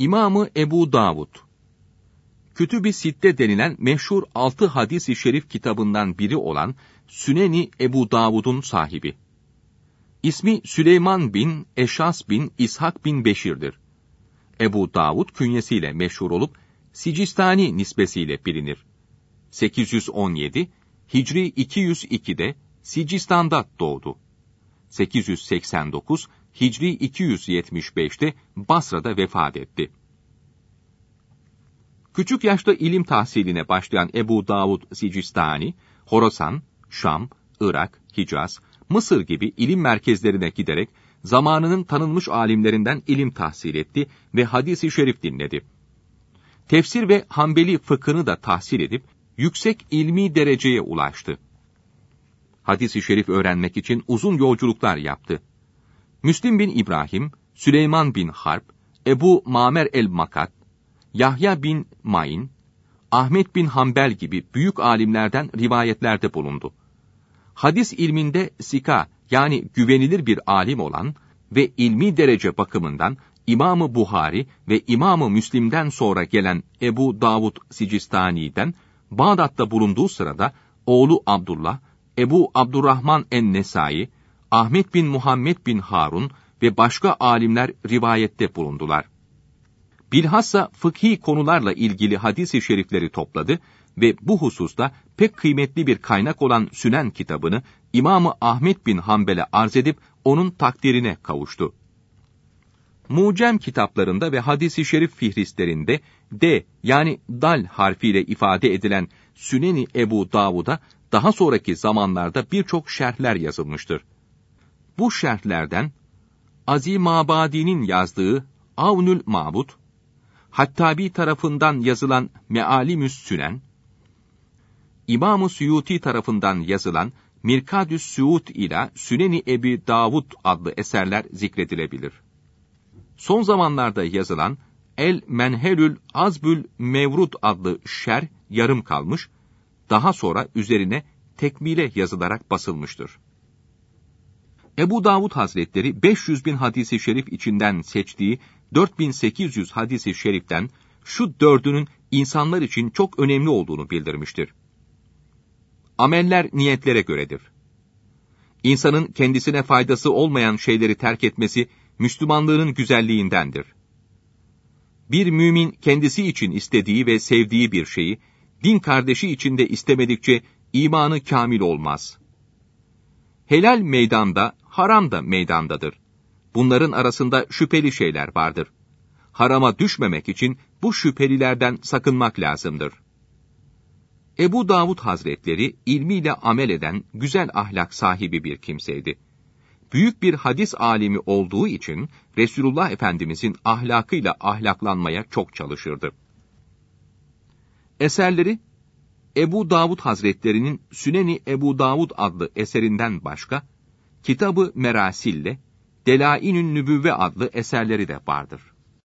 İmamı Ebu Davud, Kütüb-i Sitte denilen meşhur 6 hadis-i şerif kitabından biri olan Süneni Ebu Davud'un sahibi. İsmi Süleyman bin Eşas bin İshak bin Beşir'dir. Ebu Davud künyesiyle meşhur olup Sicistani nisbesiyle bilinir. 817, Hicri 202'de Sicistan'da doğdu. 889, Hicri 275'te Basra'da vefat etti. Küçük yaşta ilim tahsiline başlayan Ebu Davud Sicistani, Horasan, Şam, Irak, Hicaz, Mısır gibi ilim merkezlerine giderek zamanının tanınmış alimlerinden ilim tahsil etti ve hadis-i şerif dinledi. Tefsir ve Hanbeli fıkhını da tahsil edip yüksek ilmi dereceye ulaştı. Hadis-i şerif öğrenmek için uzun yolculuklar yaptı. Müslim bin İbrahim, Süleyman bin Harp, Ebu Mamer el-Makat, Yahya bin Ma'in, Ahmet bin Hanbel gibi büyük alimlerden rivayetlerde bulundu. Hadis ilminde sika yani güvenilir bir alim olan ve ilmi derece bakımından İmam-ı Buhari ve İmam-ı Müslim'den sonra gelen Ebu Davud Sicistani'den Bağdat'ta bulunduğu sırada oğlu Abdullah, Ebu Abdurrahman en-Nesai, Ahmet bin Muhammed bin Harun ve başka alimler rivayette bulundular. Bilhassa fıkhi konularla ilgili hadis-i şerifleri topladı ve bu hususta pek kıymetli bir kaynak olan Sünen kitabını İmam-ı Ahmet bin Hanbel'e arz edip onun takdirine kavuştu. Mucem kitaplarında ve hadis-i şerif fihristlerinde D yani dal harfiyle ifade edilen Süneni Ebu Davud'a daha sonraki zamanlarda birçok şerhler yazılmıştır. Bu şerhlerden Azimabadi'nin yazdığı Avnül Mabud, Hattabi tarafından yazılan Mealimü's Sünen, İmam-ı Suyuti tarafından yazılan Mirkadü's Suud ile Süneni Ebi Davud adlı eserler zikredilebilir. Son zamanlarda yazılan El Menhelül Azbül Mevrud adlı şerh yarım kalmış, daha sonra üzerine tekmile yazılarak basılmıştır. Ebu Davud Hazretleri 500 bin hadis-i şerif içinden seçtiği 4800 hadis-i şeriften şu dördünün insanlar için çok önemli olduğunu bildirmiştir. Ameller niyetlere göredir. İnsanın kendisine faydası olmayan şeyleri terk etmesi, Müslümanlığının güzelliğindendir. Bir mümin kendisi için istediği ve sevdiği bir şeyi, din kardeşi için de istemedikçe imanı kamil olmaz. Helal meydanda, haram da meydandadır. Bunların arasında şüpheli şeyler vardır. Harama düşmemek için bu şüphelilerden sakınmak lazımdır. Ebu Davud Hazretleri ilmiyle amel eden güzel ahlak sahibi bir kimseydi. Büyük bir hadis alimi olduğu için Resulullah Efendimizin ahlakıyla ahlaklanmaya çok çalışırdı. Eserleri Ebu Davud Hazretlerinin Süneni Ebu Davud adlı eserinden başka Kitab-ı Merasil'le Delailün Nübüvve adlı eserleri de vardır.